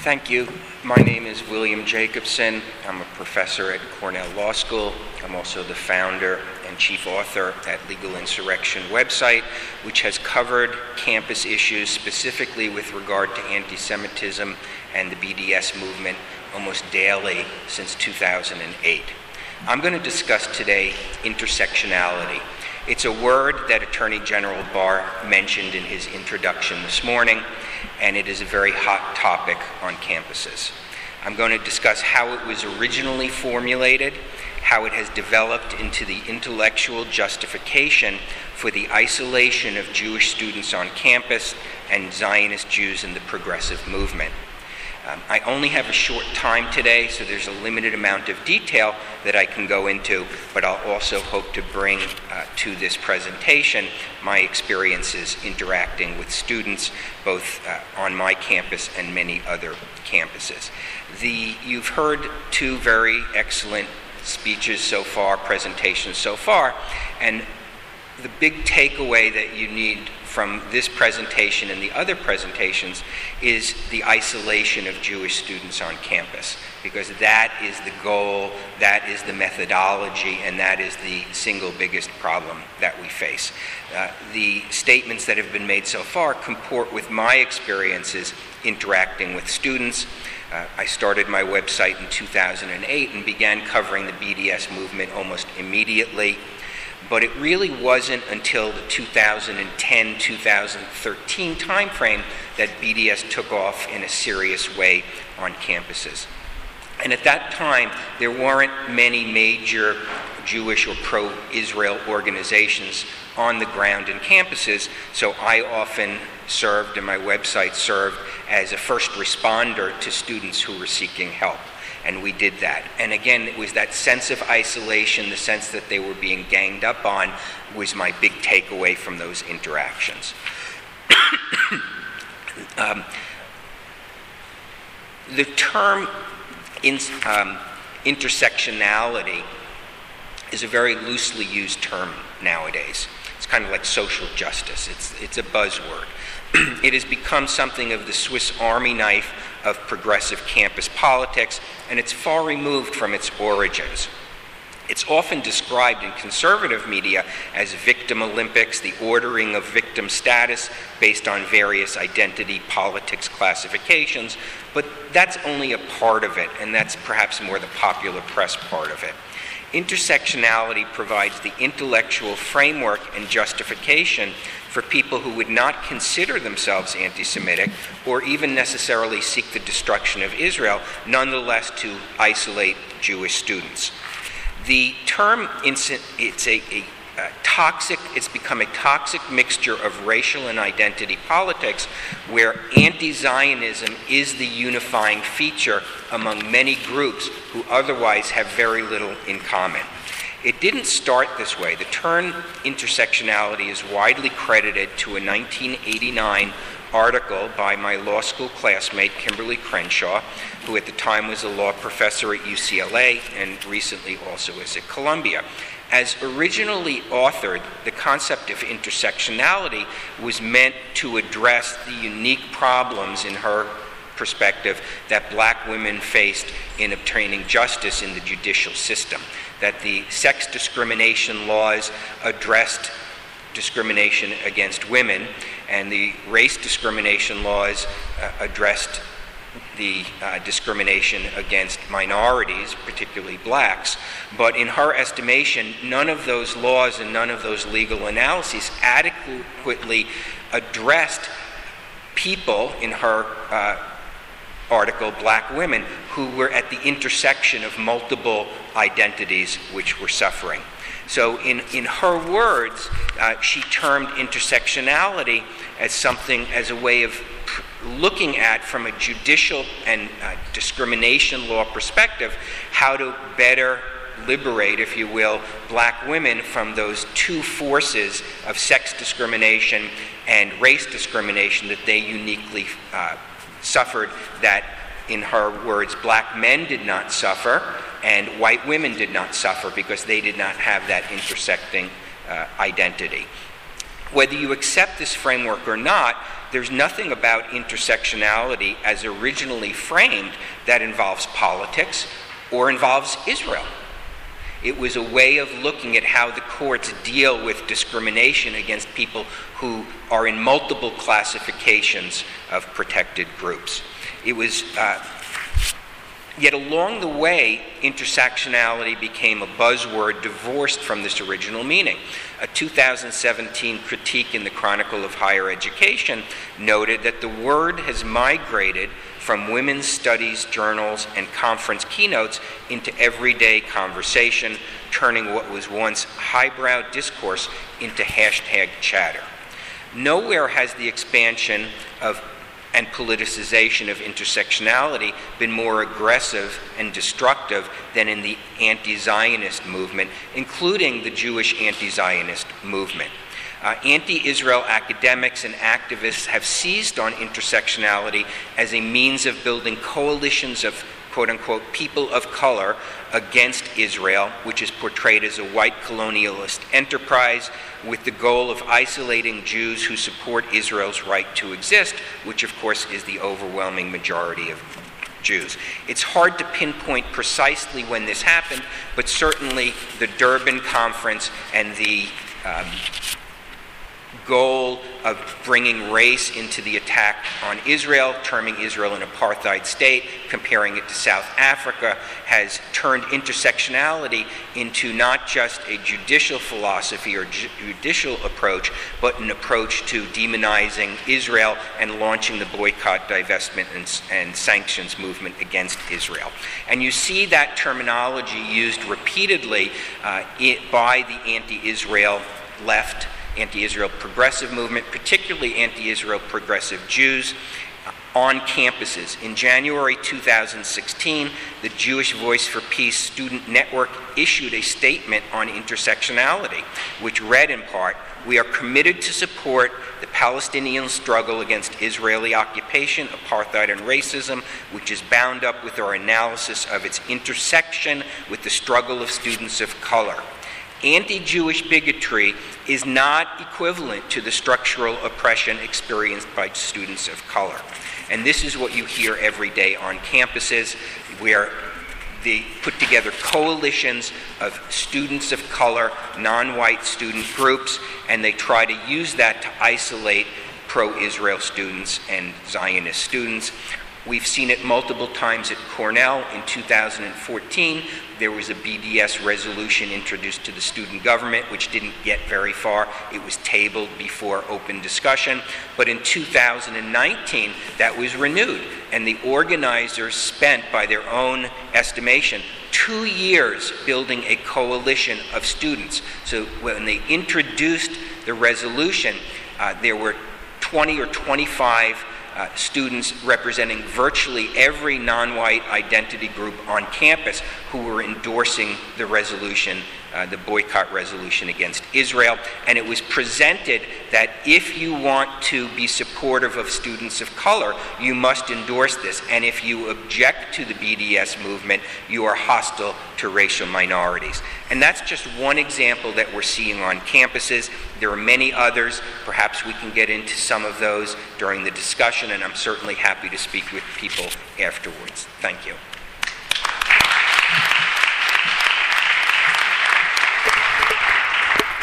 Thank you. My name is William Jacobson. I'm a professor at Cornell Law School. I'm also the founder and chief author at Legal Insurrection website, which has covered campus issues specifically with regard to anti-Semitism and the BDS movement almost daily since 2008. I'm going to discuss today intersectionality. It's a word that Attorney General Barr mentioned in his introduction this morning, and it is a very hot topic on campuses. I'm going to discuss how it was originally formulated, how it has developed into the intellectual justification for the isolation of Jewish students on campus and Zionist Jews in the progressive movement. I only have a short time today, so there's a limited amount of detail that I can go into, but I'll also hope to bring to this presentation my experiences interacting with students, both on my campus and many other campuses. You've heard two very excellent speeches so far, presentations so far, and the big takeaway that you need from this presentation and the other presentations is the isolation of Jewish students on campus, because that is the goal, that is the methodology, and that is the single biggest problem that we face. The statements that have been made so far comport with my experiences interacting with students. I started my website in 2008 and began covering the BDS movement almost immediately. But it really wasn't until the 2010-2013 timeframe that BDS took off in a serious way on campuses. And at that time, there weren't many major Jewish or pro-Israel organizations on the ground in campuses, so I often served, and my website served, as a first responder to students who were seeking help. And we did that. And again, it was that sense of isolation, the sense that they were being ganged up on, was my big takeaway from those interactions. The term intersectionality is a very loosely used term nowadays. It's kind of like social justice. It's a buzzword. It has become something of the Swiss Army knife of progressive campus politics, and it's far removed from its origins. It's often described in conservative media as victim Olympics, the ordering of victim status based on various identity politics classifications, but that's only a part of it, and that's perhaps more the popular press part of it. Intersectionality provides the intellectual framework and justification for people who would not consider themselves anti-Semitic or even necessarily seek the destruction of Israel, nonetheless to isolate Jewish students. The term, it's become a toxic mixture of racial and identity politics where anti-Zionism is the unifying feature among many groups who otherwise have very little in common. It didn't start this way. The term intersectionality is widely credited to a 1989 article by my law school classmate, Kimberly Crenshaw, who at the time was a law professor at UCLA and recently also is at Columbia. As originally authored, the concept of intersectionality was meant to address the unique problems in her perspective that black women faced in obtaining justice in the judicial system, that the sex discrimination laws addressed discrimination against women, and the race discrimination laws addressed the discrimination against minorities, particularly blacks. But in her estimation, none of those laws and none of those legal analyses adequately addressed people, in her article, black women, who were at the intersection of multiple identities which were suffering. So in her words, she termed intersectionality as a way of looking at, from a judicial and discrimination law perspective, how to better liberate, if you will, black women from those two forces of sex discrimination and race discrimination that they uniquely suffered, that, in her words, black men did not suffer and white women did not suffer because they did not have that intersecting identity. Whether you accept this framework or not, there's nothing about intersectionality as originally framed that involves politics or involves Israel. It was a way of looking at how the courts deal with discrimination against people who are in multiple classifications of protected groups. It was, yet along the way, intersectionality became a buzzword divorced from this original meaning. A 2017 critique in the Chronicle of Higher Education noted that the word has migrated from women's studies journals and conference keynotes into everyday conversation, turning what was once highbrow discourse into hashtag chatter. Nowhere has the expansion of and politicization of intersectionality been more aggressive and destructive than in the anti-Zionist movement, including the Jewish anti-Zionist movement. Anti-Israel academics and activists have seized on intersectionality as a means of building coalitions of quote-unquote people of color against Israel, which is portrayed as a white colonialist enterprise with the goal of isolating Jews who support Israel's right to exist, which of course is the overwhelming majority of Jews. It's hard to pinpoint precisely when this happened, but certainly the Durban Conference and the goal of bringing race into the attack on Israel, terming Israel an apartheid state, comparing it to South Africa, has turned intersectionality into not just a judicial philosophy or judicial approach, but an approach to demonizing Israel and launching the boycott, divestment, and sanctions movement against Israel. And you see that terminology used repeatedly by the anti-Israel left, anti-Israel progressive movement, particularly anti-Israel progressive Jews, on campuses. In January 2016, the Jewish Voice for Peace Student Network issued a statement on intersectionality, which read in part, "We are committed to support the Palestinian struggle against Israeli occupation, apartheid, and racism, which is bound up with our analysis of its intersection with the struggle of students of color. Anti-Jewish bigotry is not equivalent to the structural oppression experienced by students of color." And this is what you hear every day on campuses, where they put together coalitions of students of color, non-white student groups, and they try to use that to isolate pro-Israel students and Zionist students. We've seen it multiple times at Cornell. In 2014, there was a BDS resolution introduced to the student government, which didn't get very far. It was tabled before open discussion. But in 2019, that was renewed. And the organizers spent, by their own estimation, 2 years building a coalition of students. So when they introduced the resolution, there were 20 or 25 students representing virtually every non-white identity group on campus who were endorsing the resolution, the boycott resolution against Israel. And it was presented that if you want to be supportive of students of color, you must endorse this. And if you object to the BDS movement, you are hostile to racial minorities. And that's just one example that we're seeing on campuses. There are many others. Perhaps we can get into some of those during the discussion, and I'm certainly happy to speak with people afterwards. Thank you.